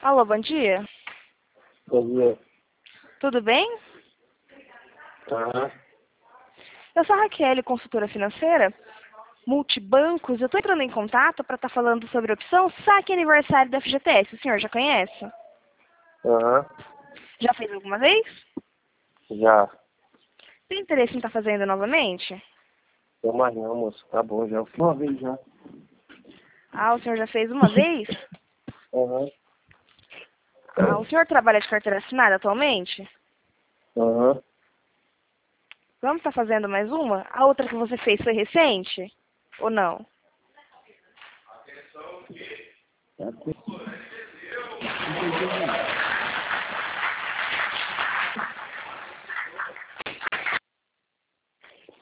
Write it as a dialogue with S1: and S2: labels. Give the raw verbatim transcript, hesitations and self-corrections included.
S1: Alô, bom dia.
S2: Bom dia.
S1: Tudo bem?
S2: Tá.
S1: Eu sou a Raquel, consultora financeira, multibancos. Eu estou entrando em contato para estar falando sobre a opção saque aniversário da F G T S. O senhor já conhece?
S2: Aham.
S1: Já fez alguma vez?
S2: Já.
S1: Tem interesse em estar fazendo novamente?
S2: Não mais não, moço. Tá bom, já. Uma vez já.
S1: Ah, o senhor já fez uma vez?
S2: Aham.
S1: Ah, o senhor trabalha de carteira assinada atualmente?
S2: Aham.
S1: Vamos estar fazendo mais uma? A outra que você fez foi recente? Ou não?
S2: Tá.